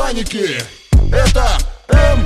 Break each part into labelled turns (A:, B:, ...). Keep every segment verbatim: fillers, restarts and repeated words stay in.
A: паники. Это М.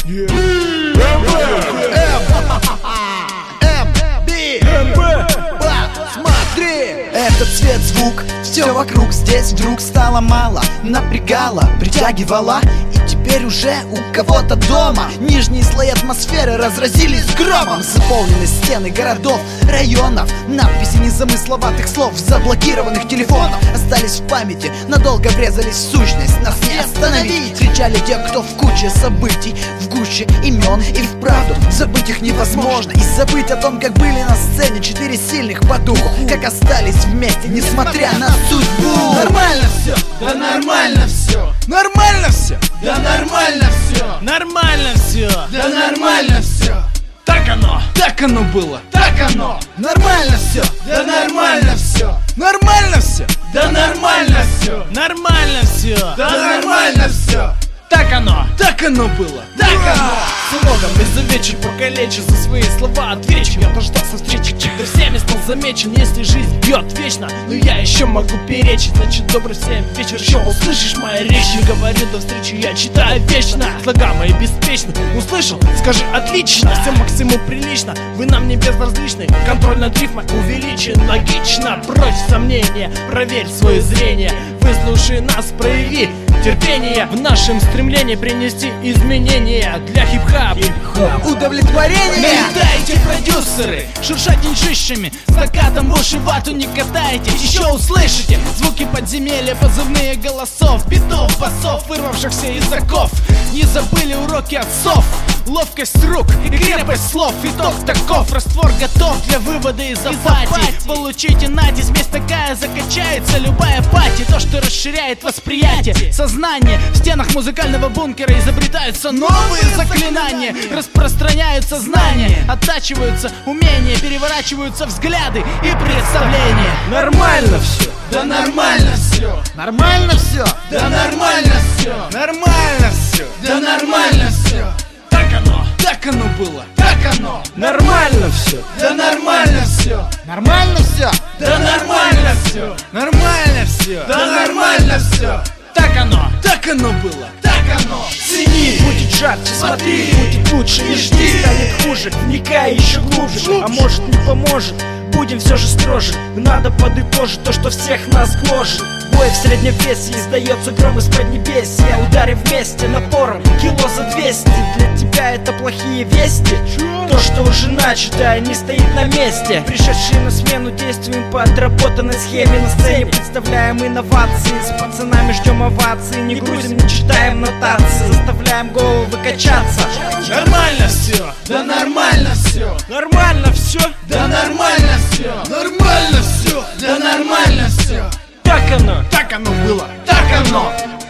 B: Смотри, этот цвет, звук, все вокруг здесь вдруг стало мало. Напрягало, притягивало, и теперь уже у кого-то дома нижние слои атмосферы разразились громом. Заполнены стены городов, районов, надписи незамысловатых слов заблокированных телефонов остались в памяти, надолго врезались в сущность. Нас не остановить, кричали те, кто в куче событий, в гуще имен, и вправду забыть их невозможно. И забыть о том, как были на сцене четыре сильных по духу, как остались вместе, несмотря на судьбу.
C: Нормально все, да нормально все.
B: Нормально все,
C: да нормально все.
D: Нормально все,
C: да нормально все.
D: так оно,
C: так оно было, так оно.
B: Нормально все,
C: да нормально все.
B: Нормально все,
C: да нормально все.
D: Нормально все,
C: да нормально все.
D: Так оно,
C: так оно было, так оно.
D: Слогом изувечен, покалечен, за свои слова отвечу. Я дождался встречи, когда всеми стал замечен. Если жизнь бьет вечно, но я еще могу перечить. Значит, добрый всем вечер, еще услышишь мои речи. Говорю до встречи, я читаю вечно. Слога мои беспечны, услышал? Скажи отлично, все максимум прилично. Вы нам не безразличны, контроль над рифмой увеличен. Логично, прочь сомнения, проверь свое зрение. Выслушай нас, прояви терпение в нашем стремлении принести изменения для хип-хап.
B: удовлетворение.
D: Налетайте, продюсеры, шуршать деньжищами, стакатом в уши вату не катайте. Еще услышите звуки подземелья, позывные голосов, битов, басов, вырвавшихся из оков. Не забыли уроки отцов, ловкость рук и крепость слов. Итог таков, раствор готов для вывода из апатии. Получите нати, смесь такая закачается. Любая пати, то, что расширяет восприятие. Сознание в стенах музыкального бункера изобретаются новые заклинания. Распространяются знания, оттачиваются умения, переворачиваются взгляды и представления.
C: Нормально все, да нормально все.
B: Нормально все,
C: да нормально все.
B: нормально все,
C: да нормально все.
D: Так оно,
C: так оно было, так оно.
D: нормально все,
C: да нормально все.
B: нормально все,
C: да нормально все.
B: нормально все,
C: да нормально все.
D: так оно,
C: так оно было, так оно.
D: цени, будет жарче, смотри, будет лучше, не жди, станет хуже, вникай еще глубже, а может не поможет, будем все же строже. Надо подытожить то, что всех нас гложет. Бой в среднем весе издается гром из поднебесья. Ударим вместе напором кило за двести. Для тебя это плохие вести? То, что уже начато, не стоит на месте. Пришедшие на смену действуем по отработанной схеме. На сцене представляем инновации, с пацанами ждем овации. Не грузим, не читаем нотации, заставляем головы качаться. Нормально все,
C: да нормально все.
D: нормально все,
C: да нормально все.
B: нормально все,
C: да нормально все.
D: так оно,
B: так оно было,
C: так оно.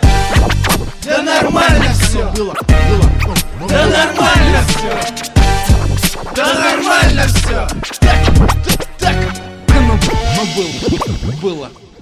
C: Да нормально все.
B: было, было,
C: да нормально все. Да нормально все.
B: так, так, оно было, было.